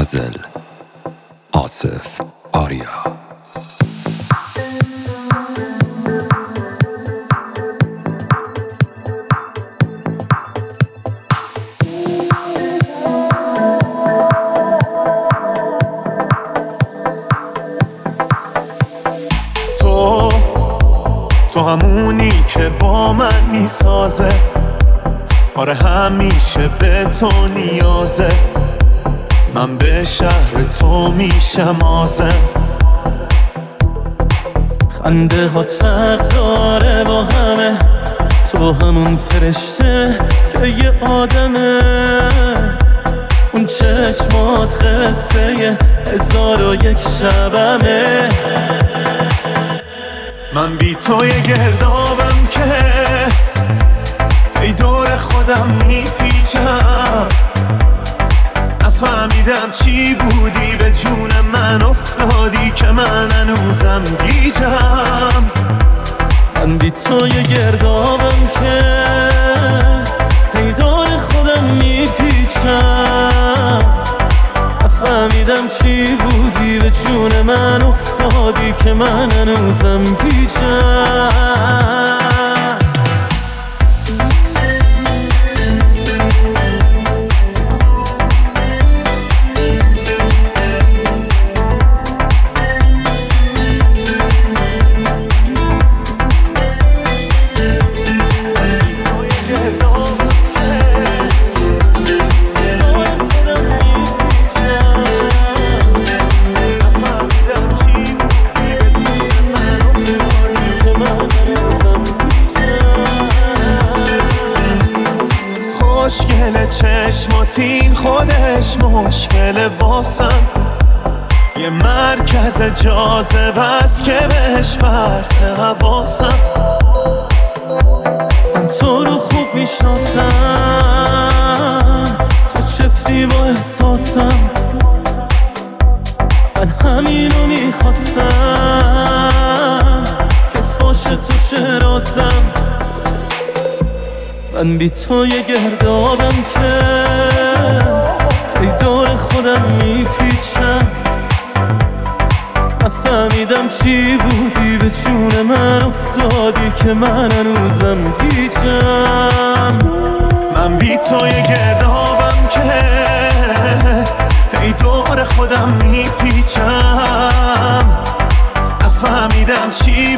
غزل آصف آریا. تو همونی که با من میسازه، آره همیشه به تو نیازه. من به شهر تو میشم آزم. خنده هات فرق داره با همه، تو همون فرشته که یه آدمه. اون چشمات قصه 1001 شبمه. من بی تو یه گردابم که ای دور خودم میپیچم. نفهمیدم چی بودی، به جون من افتادی که من هنوزم گیجم. من بی تو یه گردابم که ای دور خودم میپیچم. نفهمیدم چی بودی، به جون من افتادی که من هنوزم گیجم. خوشگل چشماتین خودش مشکل واسم. یه مرکز جاذبه است که بهش پرت حواسم. من تو رو خوب میشناسم، تو چفتی با احساسم. من همینو میخواستم که فاش تو چه رازم. من بی تو یه گردابم که ای دور خودم میپیچم. نفهمیدم چی بودی، به جون من افتادی که من هنوزم گیجم. من بی تو یه گردابم که ای دور خودم میپیچم. نفهمیدم چی